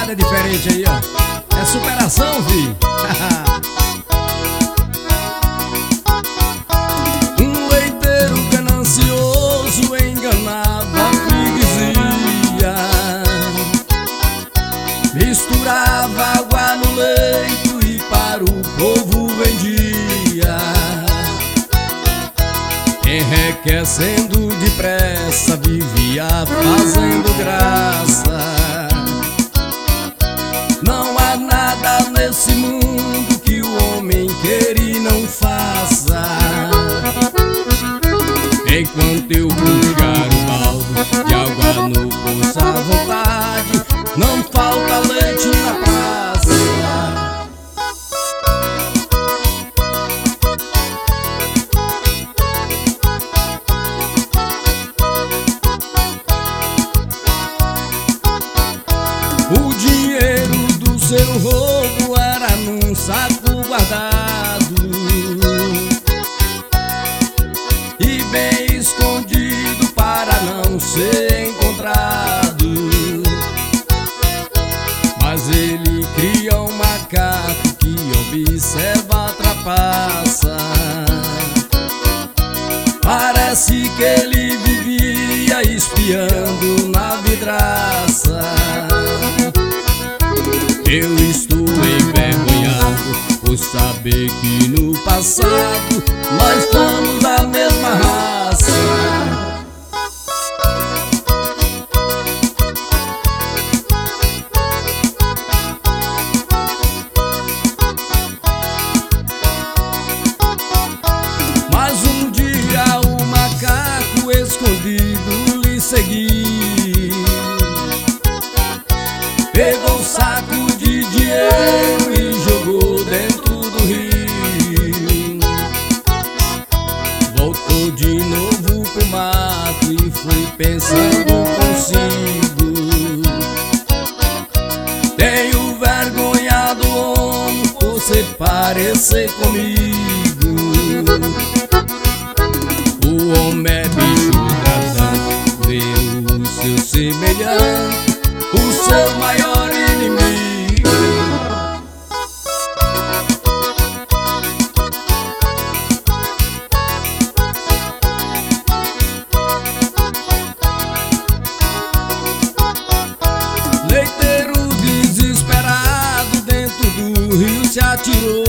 pegada diferente aí, ó. É superação, fi. Um leiteiro ganancioso enganava a freguesia, misturava água no leito e para o povo vendia, enriquecendo depressa, vivia fazendo graça. Não há nada nesse mundo que o homem queira e não faça. Enquanto eu puxar o balde de água no poço à vontade, não falta leite na praça. O dinheiro do seu roubo era num saco guardado e bem escondido para não ser encontrado. Mas ele cria um macaco que observa a trapaça. Parece que ele vivia espiando na vidraça. Eu estou envergonhado por saber que no passado nós fomos da mesma raça. Mas um dia o macaco escondido lhe seguiu, pegou um saco de dinheiro e jogou dentro do rio. Voltou de novo pro mato e foi pensando consigo: tenho vergonha do homem por se parecer comigo. O homem é bicho tratante, vê o seu semelhante, o seu maior inimigo. Leiteiro desesperado dentro do rio se atirou,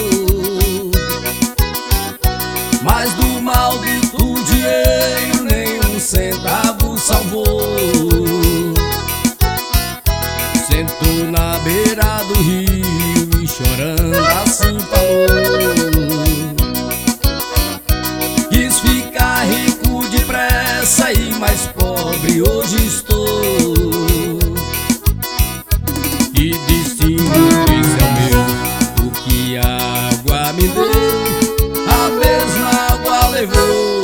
mas do maldito dinheiro nem um centavo salvou. Sentou na beira do rio e chorando assim falou: quis ficar rico depressa e mais pobre hoje estou. Que destino triste é o meu, o que a água me deu, a mesma água levou.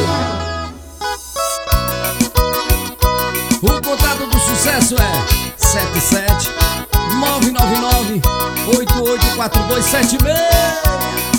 O contato do sucesso é 77 999 884276.